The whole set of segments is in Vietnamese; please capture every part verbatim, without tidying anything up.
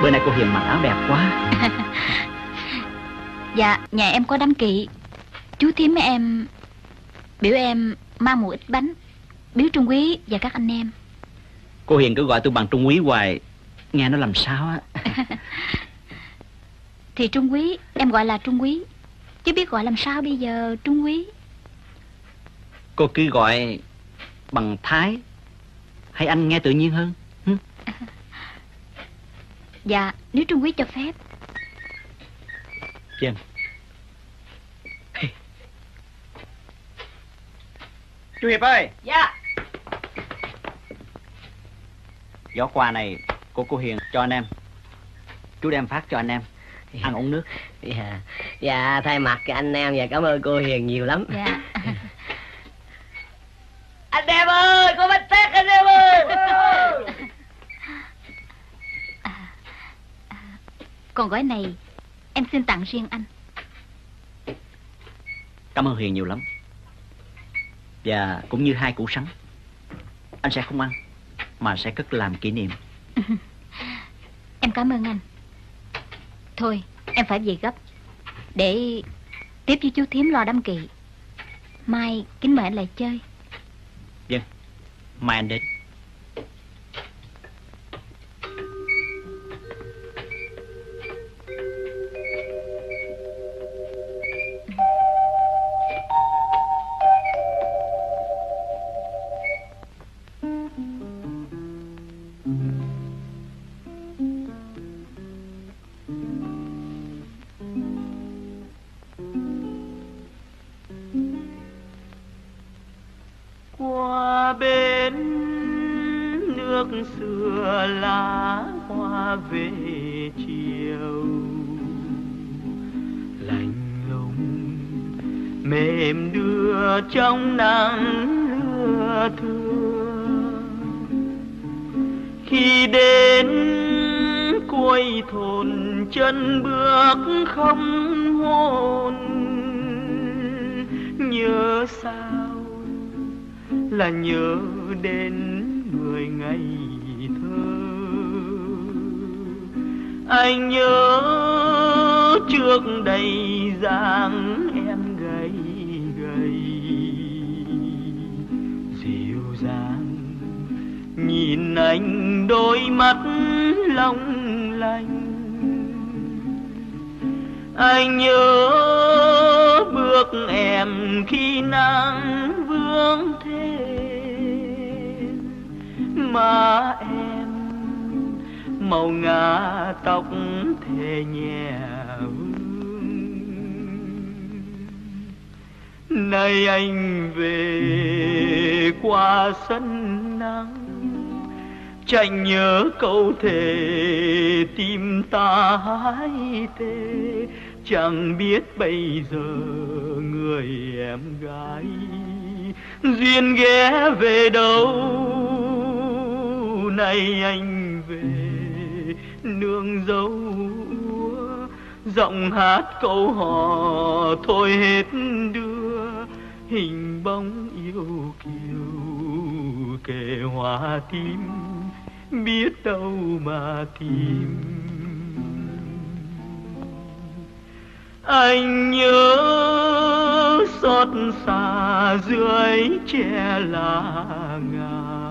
Bữa nay cô Hiền mặc áo đẹp quá. Dạ, nhà em có đám kỵ. Chú thím em biểu em mang một ít bánh biếu Trung Quý và các anh em. Cô Hiền cứ gọi tôi bằng Trung Quý hoài, nghe nó làm sao á. Thì Trung Quý, em gọi là Trung Quý, chứ biết gọi làm sao bây giờ Trung Quý. Cô cứ gọi bằng Thái hay anh nghe tự nhiên hơn. Hừ? Dạ, nếu Trung Quý cho phép. Vâng. Chú Hiệp ơi. Dạ. Giỏ quà này của cô Hiền cho anh em. Chú đem phát cho anh em ăn uống nước. Dạ, dạ thay mặt cho anh em và cảm ơn cô Hiền nhiều lắm. Dạ. Anh em ơi, có bánh tét anh em ơi. À, à, còn gói này em xin tặng riêng anh. Cảm ơn Hiền nhiều lắm. Và cũng như hai củ sắn, anh sẽ không ăn mà sẽ cất làm kỷ niệm. Em cảm ơn anh. Thôi em phải về gấp để tiếp với chú thím lo đám kỵ. Mai kính mời anh lại chơi. Vâng, mai anh đến. Qua bên nước xưa lá hoa về chiều, lạnh lùng mềm đưa trong nắng lưa thưa. Khi đến cuối thôn chân bước không hồn, nhớ sao là nhớ đến người ngày thơ. Anh nhớ trước đây dáng em gầy gầy, dịu dàng nhìn anh đôi mắt long lanh. Anh nhớ bước em khi nắng vương thêm, mà em màu ngả tóc thề nhẹ hương. Nay anh về qua sân nắng, tranh nhớ câu thề tim ta hai tê. Chẳng biết bây giờ người em gái duyên ghé về đâu. Nay anh về nương dấu úa, giọng hát câu hò thôi hết đưa. Hình bóng yêu kiều kề hoa tím, biết đâu mà tìm. Anh nhớ xót xa dưới che lá ngà,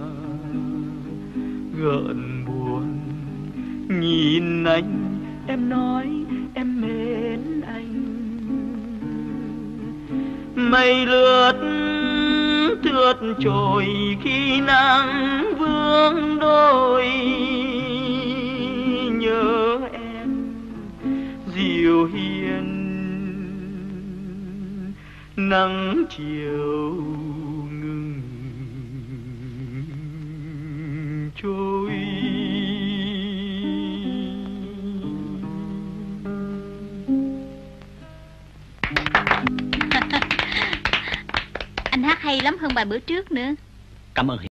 gợn buồn nhìn anh em nói em mến anh. Mây lướt thướt trôi khi nắng vương đôi, nhớ em dịu hiền nắng chiều ngừng trôi. Anh hát hay lắm hơn bài bữa trước nữa. Cảm ơn.